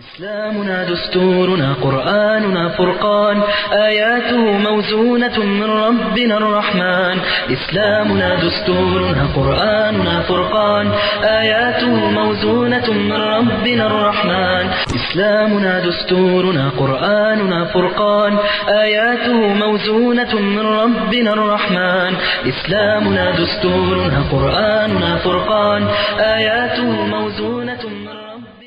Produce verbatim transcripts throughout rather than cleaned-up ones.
إسلامنا دستورنا قرآننا فرقان آياته موزونة من ربنا الرحمن إسلامنا دستورنا قرآننا فرقان آياته موزونة من ربنا الرحمن إسلامنا دستورنا قرآننا فرقان آياته موزونة من ربنا الرحمن إسلامنا دستورنا قرآننا فرقان آياته موزونة من ربنا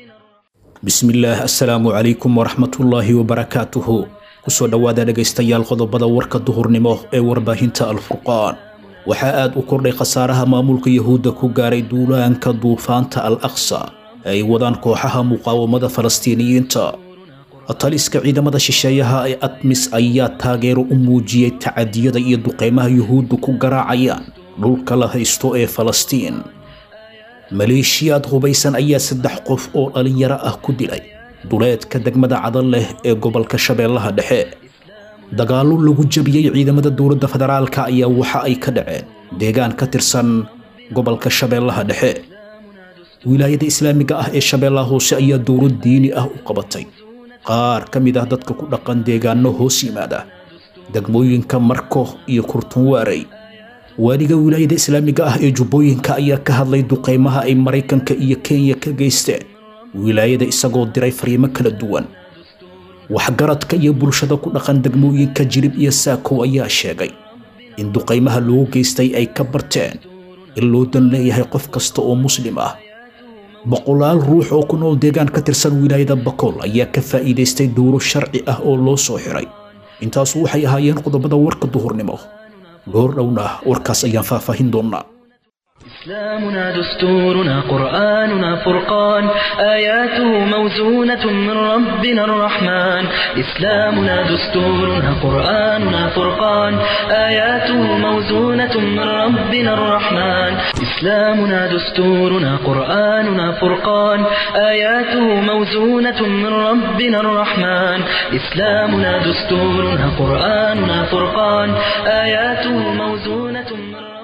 bismillaah assalaamu calaykum waraxmatullaahi wabarakaatuhu kusoo dhowaada dhegaystayaal qodobada warka duhurnimo ee warbaahinta alfurqaan waxaa aad u kordhay khasaaraha maamulka yahuudda ku gaaray duulaanka duufaanta al aqsa ee ay wadaan kooxaha muqaawamada falastiiniyiinta taliska ciidamada shisheeyaha ee atmis ayaa taageero u muujiyey tacadiyada iyo duqeymaha yuhuuddu ku garaacayaan dhulka la haysto ee falastiin maleeshiyaad hubaysan ayaa saddex qof oo dhalinyaro ah ku dilay duleedka degmada cadal leh ee gobolka shabeellaha dhexe dagaallo lagu jabiyey ciidamada dowladda federaalka ayaa waxa ay ka dhaceen deegaan ka tirsan gobolka shabeellaha dhexe wilaayada islaamiga ah ee shabeellaha hoose ayaa dowlad diini ah u qabatay qaar ka mid ah dadka ku dhaqan deegaano hoos yimaada degmooyinka marko iyo kurtunwaarey waaliga wilaayada islaamiga ah ee jubbooyinka ayaa ka hadlay duqeymaha ay maraykanka iyo kenya ka geysteen wilaayada isagoo diray fariimo kala duwan waxgaradka iyo bulshada ku dhaqan degmooyinka jirib iyo saakow ayaa sheegay in duqeymaha loo geystay ay ka barteen in loo dan leeyahay qof kasta oo muslim ah boqolaal ruux oo ku nool deegaan ka tirsan wilaayada bakool ayaa ka faa'iidaystay dowro sharci ah oo loo soo xiray intaasu waxay ahaayeen qodobada warka duhurnimo goor dhowna warkaas ayaan faahfaahin doonaa إسلامنا دستورنا قرآننا فرقان آياته موزونة من ربنا الرحمن إسلامنا دستورنا قرآننا فرقان آياته موزونة من ربنا الرحمن إسلامنا دستورنا قرآننا فرقان آياته موزونة من ربنا الرحمن إسلامنا دستورنا قرآننا فرقان آياته موزونة من ربنا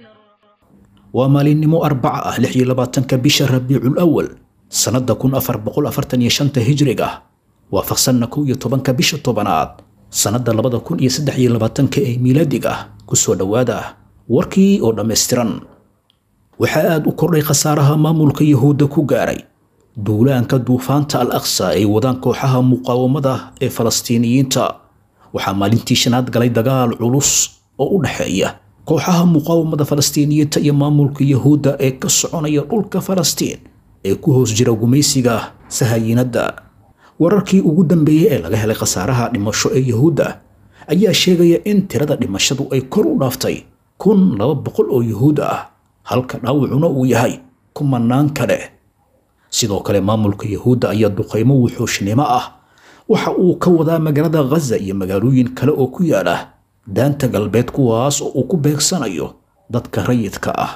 waa maalinimo arbaca ah lix iyo labaatanka bisha rabiicul awal sanada kun afar boqol afartan iyo shanta hijriga waafaqsanna kow iyo tobanka bisha tobanaad sanada labada kun iyo saddex iyo labaatanka ee miilaadiga kusoo dhowaada warkii oo dhammaystiran waxaa aad u kordhay khasaaraha maamulka yahuudda ku gaaray duulaanka duufaanta al aqsa ay wadaan kooxaha muqaawamada ee falastiiniyiinta waxaa maalintii shanaad galay dagaal culus oo u dhexeeya kooxaha muqaawamada falastiiniyiinta iyo maamulka yahuudda ee ka soconaya dhulka falastiin ee ku hoos jira gumaysiga sahayiinadda wararkii ugu dambeeyey ee laga helay khasaaraha dhimasho ee yahuudda ayaa sheegaya in tirada dhimashadu ay kor u dhaaftay kun laba boqol oo yahuud ah halka dhaawacuna uu yahay kumanaan kale sidoo kale maamulka yahuudda ayaa duqeymo wuxuushnimo ah waxa uu ka wadaa magaalada ghaza iyo magaalooyin kale oo ku yaala daanta galbeed kuwaas oo uu ku beegsanayo dadka rayidka ah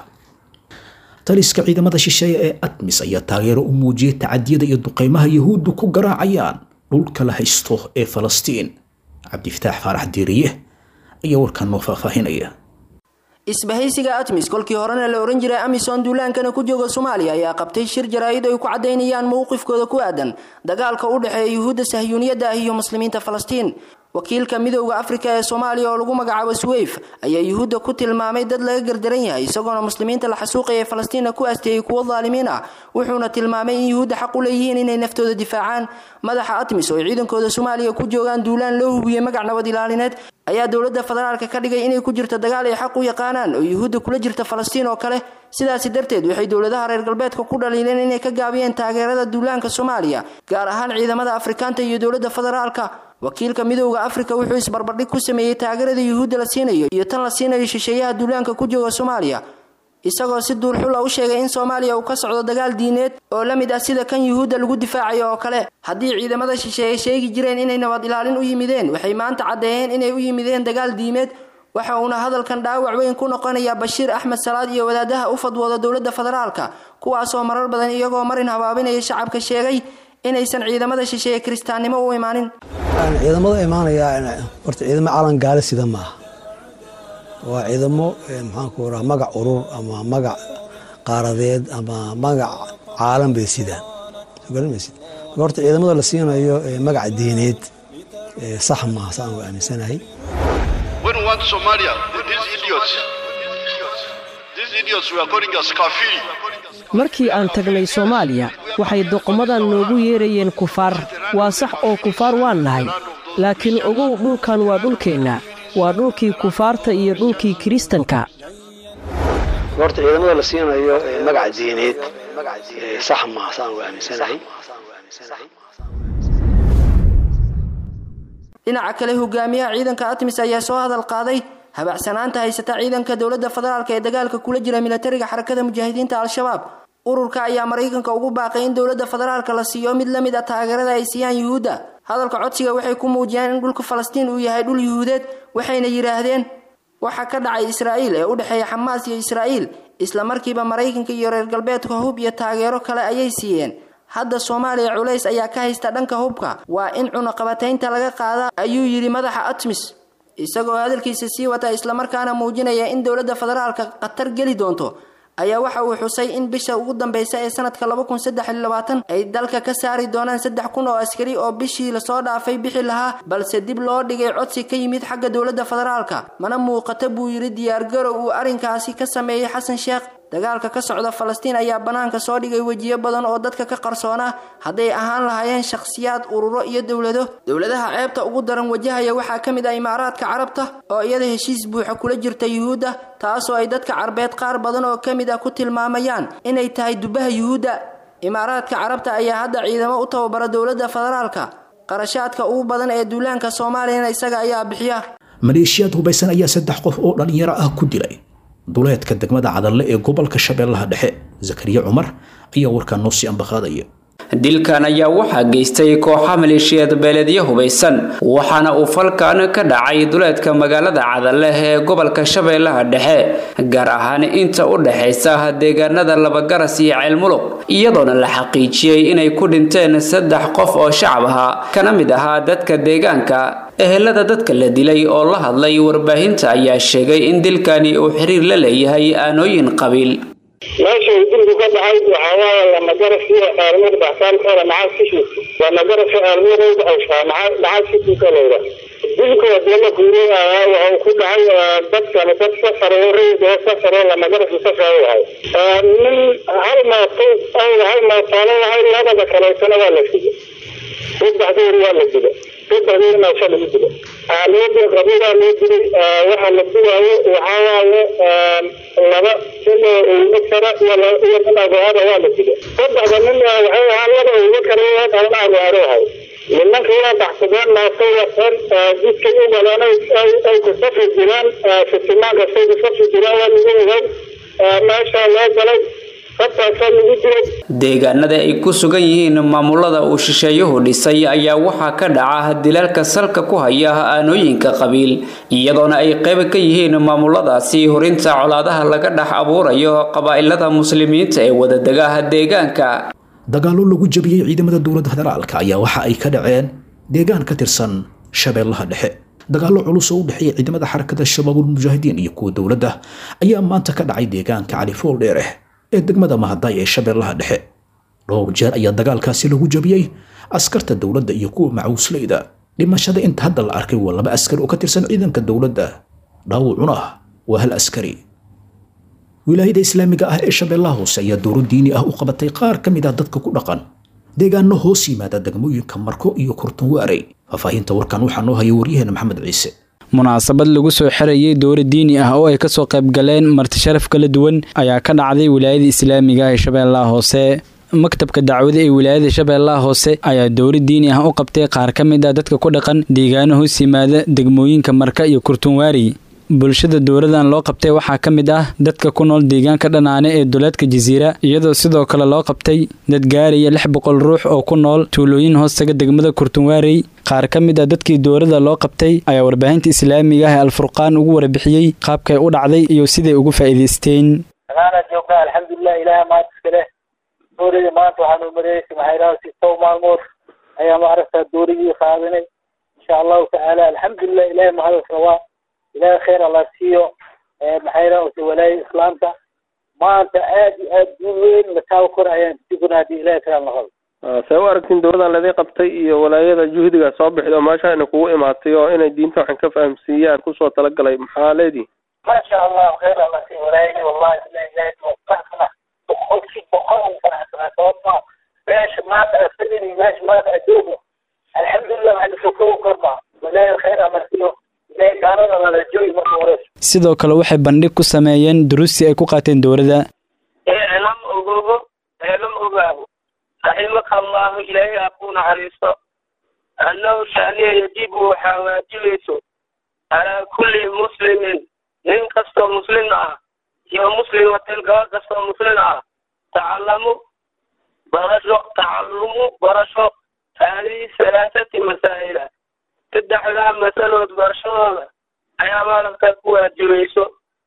taliska ciidamada shisheeye ee atmis ayaa taageero u muujiyey tacadiyada iyo duqeymaha yahuuddu ku garaacayaan dhulka la haysto ee falastiin cabdifataax faarax diiriye ayaa warkan noo faahfaahinaya isbahaysiga atmis kolkii horena la oran jiray amisom duulaankana ku jooga Soomaaliya ayaa qabtay shir jaraa'id ay ku cadeynayaan mowqifkooda ku aadan dagaalka u dhaxeeya yahuudda sahyuuniyadda iyo muslimiinta Falastiin wakiilka midowga Afrika ee Soomaaliya oo lagu magacaabo Suwayf ayaa yahuudda ku tilmaamay dad laga gardaran yahay isagoona muslimiinta la xasuuqay ee Falastiin ku aastay kuwa dhaalimiin ah wuxuuna tilmaamay in yahuudda xaq u leeyihiin inay naftooda difaacaan madaxa atmis oo ciidankooda Soomaaliya ku joogaan duulaan loo hubiyay magac nabad ilaalineed ayaa dawladda federaalka ka dhigay inay ku jirto dagaal ay xaq u yaqaanaan oo yahuudda kula jirta Falastiin oo kale sidaas darteed waxay dawladaha reer galbeedka ku dhaliileen inay ka gaabiyeen taageerada duulaanka Soomaaliya gaar ahaan ciidamada Afrikaanta iyo dawladda federaalka wakiilka midowga Afrika wuxuu isbarbardhig ku sameeyay taageerada yahuudda la siinayo iyo tan la siinayo shisheeyaha duulaanka ku jooga Soomaaliya isagoo si duulxul ah u sheegay in Soomaaliya uu ka socdo dagaal diineed oo la mid ah sida kan yahuudda lagu difaacayo oo kale haddii ciidamada shisheeye sheegi jireen inay nabad ilaalin u yimideen waxay maanta cadeeyeen inay u yimideen dagaal diimeed waxa uu hadalkan dhaawac weyn ku noqonaya Bashiir Ahmed Salaad iyo wadaadaha u fadwooda dawladda federaalka kuwaas oo marar badan iyagoo marin habaabinaya shacabka sheegay inaysan ciidamada shisheeye kristaanimo u imaanin ciidamada imaanaya horta ciidamo calan gaale sida ma waa ciidamo maxaan ku oraa magac urur ama magac qaaradeed ama magac caalam bay sidaan garanaysid horta ciidamada la siinayo magac diineed sax ma aha saan u aaminsanahay. When we want Somalia, these idiots, these idiots we are calling us kafiri. markii aan tagnay Soomaaliya waxay doqomadan noogu yeerayeen kufaar. waa sax oo kufaar waan nahay, laakiin ogow dhulkan waa dhulkeena, waa dhulkii kufaarta iyo dhulkii Kiristanka. horta ciidamada la siinayo magac diineed sax ma aha saan u aaminsanahay. dhinaca kale hogaamiyaha ciidanka ATMIS ayaa soo hadal qaaday habacsanaanta haysata ciidanka dawladda federaalka ee dagaalka kula jira militariga xarakada mujaahidiinta al-shabaab. ururka ayaa Mareykanka ugu baaqay in dawladda federaalka la siiyo mid lamid ah taageerada ay siiyaan Yuhuudda. hadalka codsiga waxay ku muujiyeen in dhulka Falastiin uu yahay dhul Yuhuudeed, waxayna yiraahdeen waxa ka dhacay Israa'iil ee u dhaxeeya Xamaas iyo Israa'iil isla markiiba Mareykanka iyo reer galbeedka hub iyo taageero kale ayay siiyeen. hadda Soomaaliya culays ayaa ka haysta dhanka hubka, waa in cunaqabataynta laga qaada ayuu yiri madaxa ATMIS, isagoo hadalkiisa sii wata isla markaana muujinaya in dawladda federaalka qatar gali doonto. ayaa waxa uu xusay in bisha ugu dambaysa ee sanadka laba kun saddex iyo labaatan ay dalka ka saari doonaan saddex kun oo askari oo bishii la soo dhaafay bixi lahaa, balse dib loo dhigay codsi ka yimid xagga dawladda federaalka. mana muuqata buu yiri diyaar garow uu arinkaasi ka sameeyay Xasan Sheekh. dagaalka ka socda Falastiin ayaa banaanka soo dhigay wajiyo badan oo dadka ka qarsoona haday ahaan lahaayeen shakhsiyaad, ururo iyo dawlado. dawladaha ceebta ugu daran wajahaya waxaa kamid ah Imaaraadka Carabta oo iyada heshiis buuxa kula jirta Yuhuudda, taasoo ay dadka Carbeed qaar badan oo kamid ah ku tilmaamayaan inay tahay dubaha Yuhuudda. Imaaraadka Carabta ayaa hadda ciidamo u tababara dawladda federaalka, qarashaadka ugu badan ee duulaanka Soomaaliya isaga ayaa bixiya. maleeshiyad hubaysan ayaa saddex qof oo dhalinyaro ah ku dilay duleedka degmada Cadalle ee gobolka Shabeellaha Dhexe. Zakariya Cumar ayaa warkaan noo sii ambaqaadaya. dilkan ayaa waxaa geystay kooxo maleeshiyad beeleedyo hubaysan, waxaana uu falkan ka dhacay duleedka magaalada Cadalle ee gobolka Shabeellaha Dhexe, gaar ahaan inta u dhaxaysa deegaanada Labagaras iyo Ceelmuluq, iyadoona la xaqiijiyay inay ku dhinteen saddex qof oo shacab ah kana mid ahaa dadka deegaanka. ehelada dadka la dilay oo la hadlay warbaahinta ayaa sheegay in dilkani uu xiriir la leeyahay aanooyin qabiil. meesha dilku ka dhacay waxaa waaye Labagaras iyo Ceelmuluq baxsan kala macaan kishi Labagaras iyo Ceelmuluq ay macaan macaan kishi kala wada dilku wadana kuureeyaa waxa ku dhacay dadka dadka sareeray ee sareeray Labagaras ka shaqeeyay min hal ma ay hal ma taalo ay labada kale sana waa la fiday dadka waa la fiday dadka ma sha la fiday aalada qabiilada la fiday waxa la fiday waxa waaye laba sano oo kara wala iyo nagaada waa la fiday dadka min waxa haalada oo kara waa qalna awaarahay لمن كنا بحثنا ما سوى كان جزء من ولا أي أي كسفر جيران في السماء كسفر كسفر جيران ونقول ما شاء الله جل deegaanada ay ku sugan yihiin maamulada uu shisheeyuhu dhisay ayaa waxaa ka dhaca dilalka salka ku haya aanooyinka qabiil, iyadoona ay qayb ka yihiin maamuladaasi horinta colaadaha laga dhex abuurayo qabaa'ilada muslimiinta ee wadadaga deegaanka. dagaallo lagu jabiyay ciidamada dawladda federaalka ayaa waxa ay ka dhaceen deegaan ka tirsan Shabeellaha Dhexe. dagaallo culus oo u dhaxeeya ciidamada xarakada Shabaabul Mujaahidiin iyo kuwa dawladda ayaa maanta ka dhacay deegaanka Cali Fool Dheere ee degmada Mahaday ee Shabeellaha Dhexe. dhowr jeer ayaa dagaalkaasi lagu jabiyay askarta dawladda iyo kuwa macuusleyda. dhimashada inta hadda la arkay waa laba askari oo ka tirsan ciidanka dawladda, dhaawacuna waa hal askari. wilaayada islaamiga ah ee Shabeellaha Hoose ayaa dowlad diini ah u qabatay qaar ka mid ah dadka ku dhaqan deegaano hoos yimaada degmooyinka Marko iyo Kurtunwaarey. faafahinta warkan waxaa noo haya waryaheena Maxamed Ciise. munaasabad lagu soo xirayay dowlad diini ah oo ay ka soo qayb galeen marti sharaf kala duwan ayaa ka dhacday wilaayada islaamiga ah ee Shabeellaha Hoose. maktabka dacwada ee wilaayada Shabeellaha Hoose ayaa dowlad diini ah u qabtay qaar ka mid ah dadka ku dhaqan deegaano hoos yimaada degmooyinka Marka iyo Kurtunwaarey. bulshada dowladan loo qabtay waxaa ka mid ah dadka ku nool deegaanka Dhanaane ee dowladka Jasiira, iyadoo sidoo kale loo qabtay dad gaaraya lix boqol ruux oo ku nool tuulooyin hoostaga degmada Kurtunwaarey. qaar ka mid ah dadkii dowladda loo qabtay ayaa warbaahinta islaamiga ah Al-Furqaan ugu warbixiyay qaabkay u dhacday iyo siday ugu faa'iideysteen. Ana joogna alxamdulillah ilaahay ma iskale dowladda maanta waxaan u mareeyay maxayraasi soo maalmood ayaa ma aragtaa dowladii qaadanay insha Allah ta'ala alxamdulillah ilaahay ma hada sabaa إلى خير الله سيو محيرا وسولاي إسلامك ما أنت آدي آدي وين متاوكر عيان تقول هذه إلى خير الله see u aragtiin dowladan ladii qabtay iyo walaayada juhdiga soo bixid oo meesha ina kugu imaatay oo inay diinta waxan ka fahamsiiyaan kusoo talagalay maxaa leedihi maasha allah khayr alla si walaayadi wallahi ilaahay wafaqna boqolkii boqol sana sababta meesha maanta fadhini meesha maanta aduugo alxamdulillah waxaa lasoo korba walaayada khayr alla siyo sidoo kale waxay bandhig ku sameeyeen duruustii ay ku qaateen dowladda elam ogogo elam ogaabo raximaka allahu ilaahay aku naxariisto annahu shaniya yajibu waxaa waajibayso calaa kulli muslimin nin kastoo muslim ah iyo muslimatin gabadh kastoo muslim ah tacallamu barasho tacalumu barasho haadihi salaasati masaa'ila saddexdaa masalood barashadooda ayaa maaragta ku waajibayso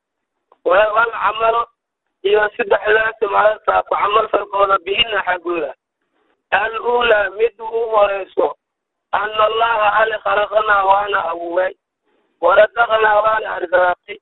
wal camalo iyo saddexdaasi maaragta ku camal falkooda bihina xaggooda al uulaa mid ugu horeyso ana allaha ali khalaqanaa waana abuuray waradaqnaa waana arsaaqay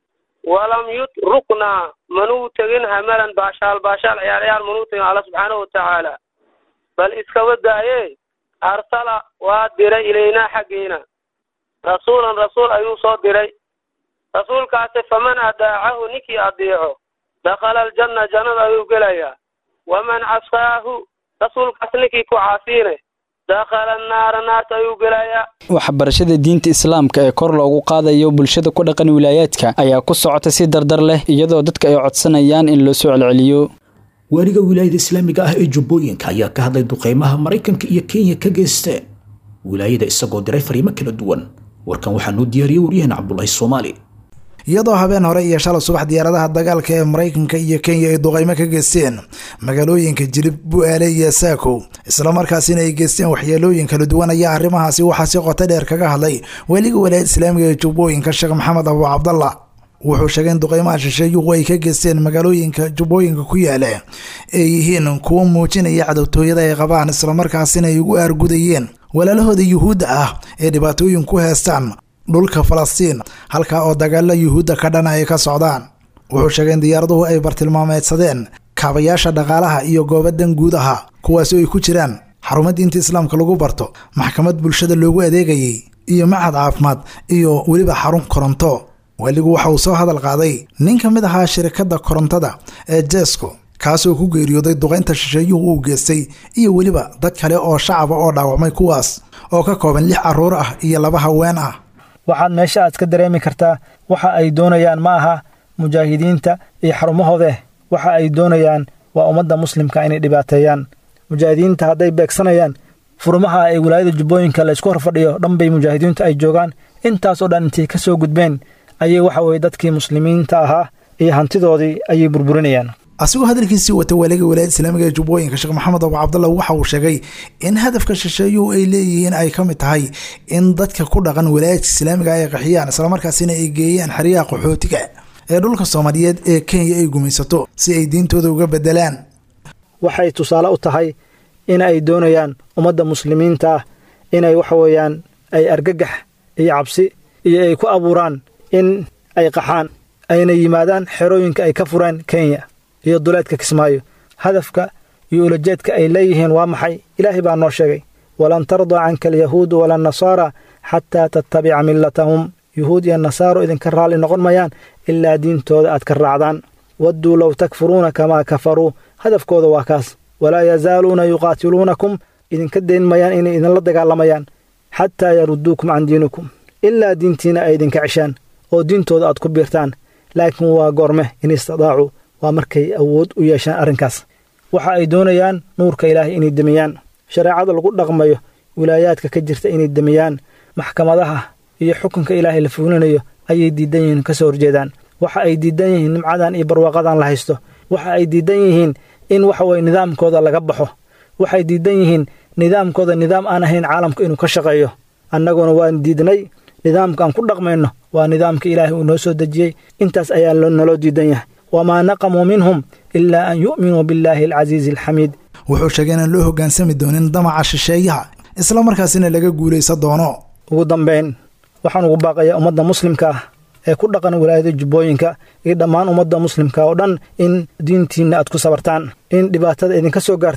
walam yutruknaa manuu tegin hamalan baashaal baashaal ciyaaryaal manuu tegin alla subxaanahu watacaala bal iskaba daaye arsala waa diray ilaynaa xaggeena rasuulan rasuul ayuu soo diray rasuulkaasi faman adaacahu ninkii adeeco dakhala aljanna jannada ayuu gelayaa waman casaahu rasuulkaas ninkii ku caasiine dakhala annaara naarta ayuu gelayaa waxbarashada diinta islaamka ee kor loogu qaadayo bulshada ku dhaqan wilaayaadka ayaa ku socota si dardar leh iyadoo dadka ay codsanayaan in loo soo celceliyo waaliga wilaayada islaamiga ah ee jubbooyinka ayaa ka hadlay duqeymaha maraykanka iyo kenya ka geysteen wilaayada isagoo diray fariimo kala duwan warkan waxaa noo diyaariyey waryahan cabdulaahi soomaali iyadoo habeen hore iyo shalay subax diyaaradaha dagaalka ee maraykanka iyo kenya ay duqeymo ka geysteen magaalooyinka jilib bu'aale iyo saako islamarkaasina ay geysteen waxyeelooyin kala duwan ayaa arrimahaasi waxaa si qoto dheer kaga hadlay waaliga wilaayada islaamiga ee jubbooyinka sheekh maxamed abu cabdallah wuxuu sheegay in duqeymaha shisheeyuhu ay ka geysteen magaalooyinka jubbooyinka ku yaala ay yihiin kuwo muujinaya cadowtooyada ay qabaan islamarkaasina ay ugu aargudayeen walaalahooda yuhuudda ah ee dhibaatooyin ku heestaan dhulka falastiin halkaa oo dagaalo yuhuudda ka dhana ay ka socdaan wuxuu sheegay in diyaaraduhu ay bartilmaameedsadeen kaabayaasha dhaqaalaha iyo goobadan guudaha kuwaasi ay ku jiraan xarumo diinta islaamka lagu barto maxkamad bulshada loogu adeegayay iyo macad caafimaad iyo weliba xarun koronto waligu waxa uu soo hadal qaaday nin ka mid ahaa shirkadda korontada ee jesco kaasoo ku geeriyooday duqeynta shisheeyuhu uu geystay iyo weliba dad kale oo shacaba oo dhaawacmay kuwaas oo ka kooban lix carruur ah iyo laba haween ah waxaad meesha aad ka dareemi kartaa waxa ay doonayaan ma aha mujaahidiinta iyo xarumahooda waxa ay doonayaan waa ummadda muslimka inay dhibaateeyaan mujaahidiinta hadday beegsanayaan furmaha ay wilaayada jubbooyinka la isku horfadhiyo dhanbay mujaahidiintu ay joogaan intaasoo dhan intay ka soo gudbeen ayay waxa weye dadkii muslimiinta ahaa iyo hantidoodii ayay burburinayaan asigoo hadalkiisii wata waaliga wilaayada islaamiga ee jubbooyinka sheekh maxamed abu cabdallah waxa uu sheegay in hadafka shisheeyuhu ay leeyihiin ay ka mid tahay in dadka ku dhaqan wilaayadka islaamiga ay qaxiyaan islamarkaasina ay geeyaan xeryaha qaxootiga ee dhulka soomaaliyeed ee kenya ay gumaysato si ay diintooda uga bedelaan waxay tusaale u tahay in ay doonayaan ummadda muslimiinta ah inay waxa weeyaan ay argagax iyo cabsi iyo ay ku abuuraan in ay qaxaan ayna yimaadaan xerooyinka ay ka fureen kenya iyo duleedka kismaayo hadafka iyo ulajeedka ay leeyihiin waa maxay ilaahay baa noo sheegay walan tardaa canka alyahuudu wala nasaara xataa tattabica millatahum yuhuud iyo nasaaro idinka raalli noqon mayaan ilaa diintooda aad ka raacdaan wadduu low takfuruuna kamaa kafaruu hadafkooda waa kaas walaa yazaaluuna yuqaatiluunakum idinka dayn mayaan inay idinla dagaalamayaan xataa yarudduukum can diinikum ilaa diintiina ay idinka ceshaan oo diintooda aad ku biirtaan laakiin waa goorme in istidaacu waa markay awood u yeeshaan arrinkaas waxa ay doonayaan nuurka ilaahay inay demiyaan shareecada lagu dhaqmayo wilaayaadka ka jirta inay demiyaan maxkamadaha iyo xukunka ilaahay la fuulinayo ayay diidan yihiin ka soo horjeedaan waxa ay diidan yihiin nimcadan iyo barwaaqadan la haysto waxa ay diidan yihiin in waxa weye nidaamkooda laga baxo waxay diidan yihiin nidaamkooda nidaam aan ahayn caalamka inuu ka shaqeeyo annaguna waan diidnay nidaamka aan ku dhaqmayno waa nidaamka ilaahay uu noo soo dejiyey intaas ayaa naloo diidan yahay wamaa naqamuu minhum ilaa an yu'minuu billaahi alcasiizi alxamiid wuxuu sheegay inaan loo hoggaansami doonin damaca shisheeyaha isla markaasina laga guulaysan doono ugu dambayn waxaan ugu baaqayaa ummadda muslimka ah ee ku dhaqan wilaayada jubbooyinka iyo dhammaan ummadda muslimka oo dhan in diintiinna aad ku sabartaan in dhibaatada idinka soo gaarta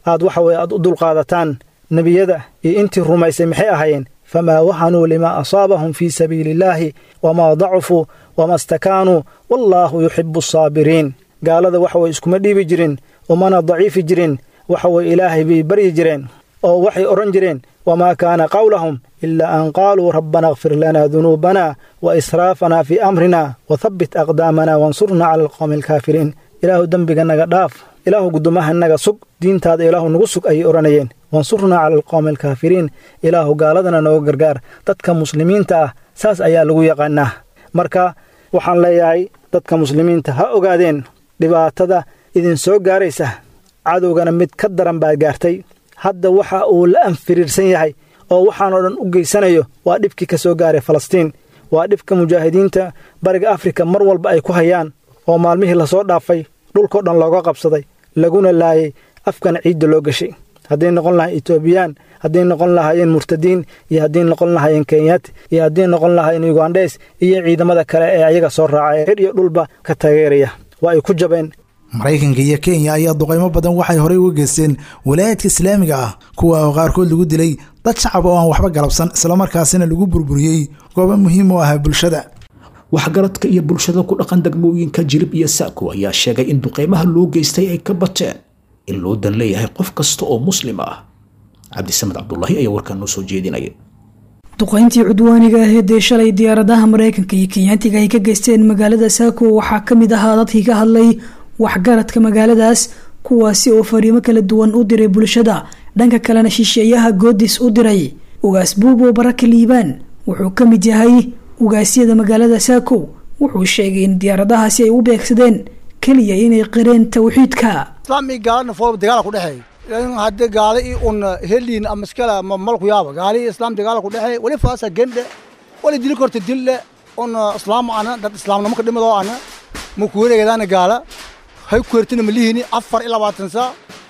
aad waxa weye aad u dulqaadataan nebiyada iyo intii rumaysay maxay ahaayeen famaa wahanuu limaa asaabahum fii sabiili illaahi wamaa dacufuu wamaa stakaanuu wallaahu yuxibu asaabiriin gaalada waxa weye iskuma dhiibi jirin umana daciifi jirin waxa weye ilaahay bay baryi jireen oo waxay odhan jireen wamaa kaana qawlahum ilaa an qaaluu rabbana akfir lanaa dunuubanaa wa israafanaa fii amrinaa wathabbit aqdaamanaa wansurnaa cala alqowmi alkaafiriin ilaahu dembiganaga dhaaf ilaahu guddumahanaga sug diintaada ilaahu nagu sug ayay odhanayeen wansurnaa cala alqowmi alkaafiriin ilaahu gaaladana nooga gargaar dadka muslimiinta ah saas ayaa lagu yaqaanaa marka waxaan leeyahay dadka muslimiinta ha ogaadeen dhibaatada idin soo gaaraysa cadowgana mid ka daran baa gaartay hadda waxa uu la anfiriirsan yahay oo waxaanoo dhan u geysanayo waa dhibkii ka soo gaaray falastiin waa dhibka mujaahidiinta bariga afrika mar walba ay ku hayaan oo maalmihii lasoo dhaafay dhulkao dhan looga qabsaday laguna laayay afkana ciidda loo gashay hadday noqon lahayen etoobiyaan hadday noqon lahaayeen murtadiin iyo hadday noqon lahaayeen kenyaat iyo hadday noqon lahaayeen yugandhes iyo ciidamada kale ee ayaga soo raacay xidh iyo dhulba ka taageeraya waa ay ku jabeen maraykanka iyo kenya ayaa duqaymo badan waxay horey uga geysteen walaayadka islaamiga ah kuwa oo qaarkood lagu dilay dad shacab oo aan waxba galabsan islamarkaasina lagu burburiyey goobo muhiim u ah bulshada waxgaradka iyo bulshada ku dhaqan degmooyinka Jilib iyo Saako ayaa sheegay in duqeymaha loo geystay ay ka bateen in loo dan leeyahay qof kasta oo muslim ah Cabdisamed Cabdullaahi ayaa warkan noo soo jeedinaya duqeyntii cudwaaniga ahayd ee shalay diyaaradaha Mareykanka iyo Kenyaatiga ay ka geysteen magaalada Saako waxaa ka mid ahaa dadkii ka hadlay waxgaradka magaaladaas kuwaasi oo fariimo kala duwan u diray bulshada dhanka kalena shisheeyaha goodis u diray ugaas buubo baraka liibaan wuxuu ka mid yahay ugaasyada magaalada Saako wuxuu sheegay in diyaaradahaasi ay u beegsadeen kaliya inay qireen tawxiidka islaamii gaalana foob dagaal ku dhaxay in hadda gaali un helin amaskala malku yaaba gaali islaam dagaal ku dhaxay wali faasa gende wali dil korta dille on islaam ana dad islaamnimo ka dhimado ana ma ku wareegana gaala hay ku wertina malihini afar ila labaatan saa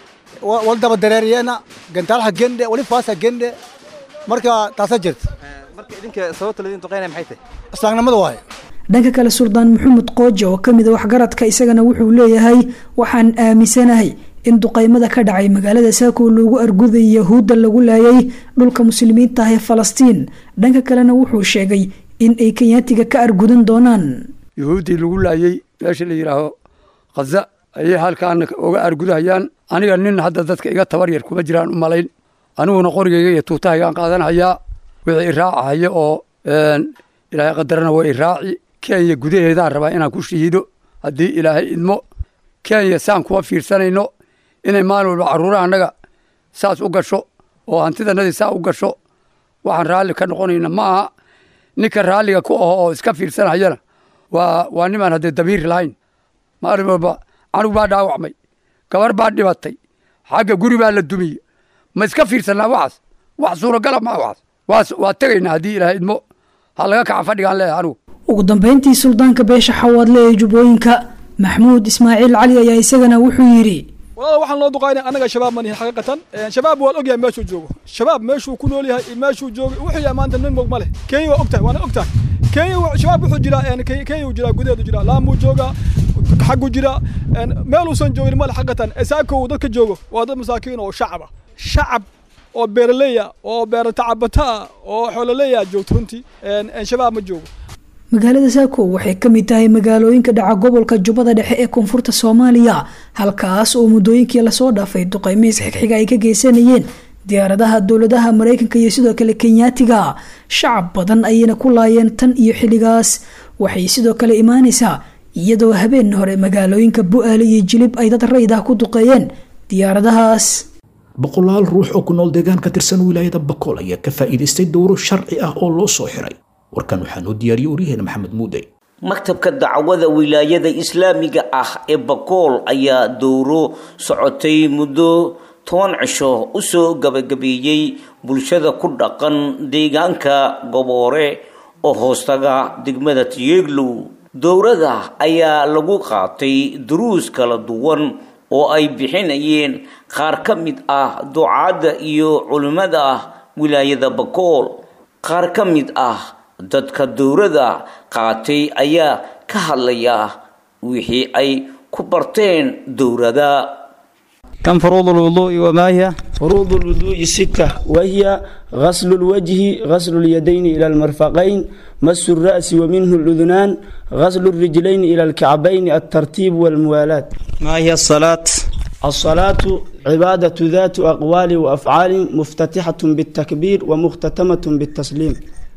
wal daba dareeriyana gantaalaha gende wali faasa gende marka taasa jirta marka idinka sababta ladin duqeynay maxay tahay islaamnimada waay dhanka kale Suldaan Maxamed Qoojo oo kamid ah waxgaradka isagana wuxuu leeyahay waxaan aaminsanahay in duqeymada ka dhacay magaalada Saako loogu arguday yahuudda lagu laayay dhulka muslimiinta ee Falastiin dhanka kalena wuxuu sheegay in ay Kenyaatiga ka argudan doonaan yahuuddi lagu laayay meesha la yiraahdo Gaza ay halkaan uga argudayaan aniga nin hadda dadka iga tabar yar kuma jiraan u malayn aniguna qorigeyga iyo tuutahaygaan qaadanayaa wixii raacayo oo een ilaahay qadarna way raaci Kenya gudaheeda rabaa inaan ku shiido hadii ilaahay idmo Kenya saan kuwa fiirsanayno inay maalin walba caruuraha anaga saas u gasho oo hantidanadii saa u gasho waxaan raalli ka noqonayna ma aha ninka raalliga ku ah oo iska fiirsanayana waa waa niman hadee dabiir lahayn maalin walba anug baa dhaawacmay gabar baa dhibatay xagga guri baa la dumiyey ma iska fiirsanaa waxaas wax suuragal ma waxaas waas waa tagaynaa haddii ilaahay idmo ha laga kaca fadhigaan leeyahay anugu ugu dambeyntii suldaanka beesha xawaadle ee jubbooyinka maxmuud ismaaciil cali ayaa isagana wuxuu yidhi walaal waxaan loo duqaynay anaga shabaab ma nihin xaqiiqatan shabaab waa ogyahay meeshuu joogo shabaab meeshuu ku nool yahay meeshuu joogo wuxuu yahay maanta nin mog ma leh kenya waa ogtahay waana ogtahay kenya shabaab wuxuu jiraa kenya uu jiraa gudaheedu jiraa laamuu jooga xaggu jira meeluusan joogin male xaqiiqatan Saako dadka joogo waa dad masaakiin oo shacaba shacab oo beeraleeya oo beer tacabata oo xoolaleeya joogto runtii shabaab ma joogo magaalada Saako waxay ka mid tahay magaalooyinka dhaca gobolka Jubbada Dhexe ee Koonfurta Soomaaliya halkaas oo muddooyinkii la soo dhaafay duqeymiis xigxiga ay ka geysanayeen diyaaradaha dawladaha Mareykanka iyo sidoo kale Kenyaatiga shacab badan ayayna ku laayeen tan iyo xiligaas waxay sidoo kale imaanaysaa iyadoo habeen hore magaalooyinka Bu'aale iyo Jilib ay dad rayid ah ku duqeeyeen diyaaradahaas boqolaal ruux oo ku nool deegaan ka tirsan wilaayada Bakool ayaa ka faa'iideystay dowro sharci ah oo loo soo xiray warkan waxaan u diyaariyay uriyaheena Maxamed Muuday maktabka dacwada wilaayada islaamiga ah ee Bakool ayaa dowro socotay muddo toban cisho u soo gabagabeeyay bulshada ku dhaqan deegaanka Goboore oo hoostaga degmada Tiyeglu dowrada ayaa lagu qaatay duruus kala duwan oo ay bixinayeen qaar ka mid ah ducaada iyo culimada wilaayada Bakool qaar ka mid ah dadka dowrada qaatay ayaa ka hadlaya wixii ay ku barteen dowrada كم فروض الوضوء وما هي؟ فروض الوضوء ستة وهي غسل الوجه غسل اليدين إلى المرفقين مس الرأس ومنه الأذنان غسل الرجلين إلى الكعبين الترتيب والموالاة. ما هي الصلاة؟ الصلاة عبادة ذات أقوال وأفعال مفتتحة بالتكبير ومختتمة بالتسليم.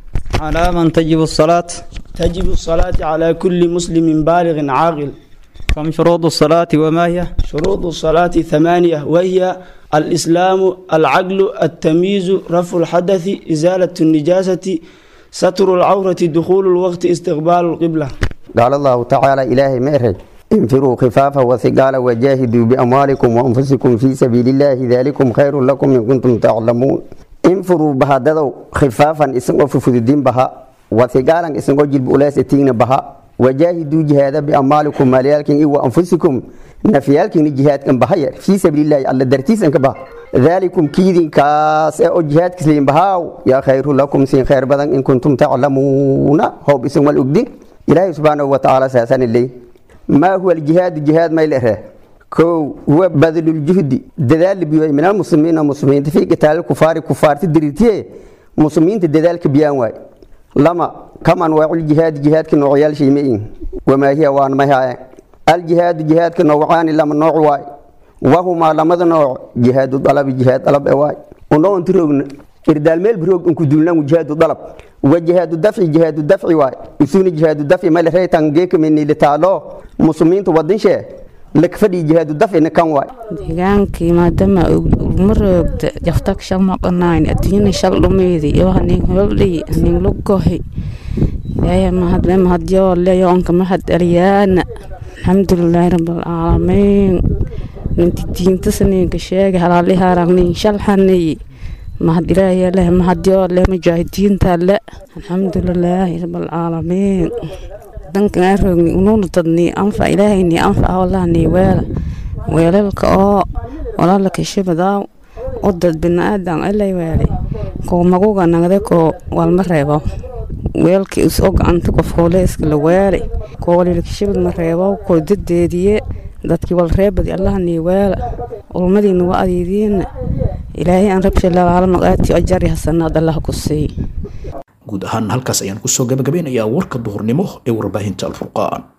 على من تجب الصلاة؟ تجب الصلاة على كل مسلم بالغ عاقل. كم شروط الصلاة وما هي؟ شروط الصلاة ثمانية وهي الإسلام العقل التمييز رفع الحدث إزالة النجاسة ستر العورة دخول الوقت استقبال القبلة. قال الله تعالى إلهي مهرج انفروا خفافا وثقالا وجاهدوا بأموالكم وأنفسكم في سبيل الله ذلكم خير لكم إن كنتم تعلمون. انفروا بهددوا خفافا اسمه في فدين بها وثقالا اسمه جلب أولاسة بها وجاهدوا جهادا بأموالكم ماليالكم وأنفسكم نفيالكم جهادكم بها في سبيل الله على درتيس انك بها ذلكم كيدين كاس او جهاد كسلين بها يا خير لكم سين خير بدن إن كنتم تعلمون. هو باسم الأقدين إلهي سبحانه وتعالى ساسان اللي ما هو الجهاد؟ الجهاد ما يلهه كو هو بذل الجهد دلال بيوي من المسلمين المسلمين في قتال الكفار كفار تدريتيه مسلمين تدلال كبيان واي لما كما انواع الجهاد جهاد كنوعيال شيمين وما هي وان ما هي الجهاد جهاد كنوعان لما نوع واي وهما لما نوع جهاد طلب جهاد طلب واي ونو انترون إردال ميل بروق انكو دولنا جهاد طلب وجهاد الدفع جهاد الدفع واي يسون جهاد الدفع ما لهي تنجيك مني لتعالو مسلمين تودن شيء لك فدي جهاد الدفع نكان واي deegaankii maadaama uma roogta jaftak shal maqanayn adduunyada shal dhumeedii iyo hanin holdii hanin lugohi ilaahay mahad le mahadyo leeyo onka mahad aliyaana alxamdulilaahi rabbil caalamiin ninti diinta saninka sheegay halaaliha aragnin shal xanay mahad ilaahay leh mahadyo le mujaahidiinta le alxamdulilaahi rabbil caalamiin dankan aragni unuuna tadni anfa ilaahayni anfa wallahni weela weelalka oo walaalka shibadaaw oo dad binaadam ilaa weelay ko maguga nagade ko walma reebo weelkii isoo gacanta qofkoole iska la weelay ko walaalka shibad ma reebo ko dadeediye dadkii wal reebadi allahni weela ulmadiina waa adeedin ilaahay aan rabshay la caalam qaati ajari hasanad allah ku sii guud ahaan halkaas ayaan kusoo gabagabeynayaa warka duhurnimo ee warbaahinta Al Furqaan.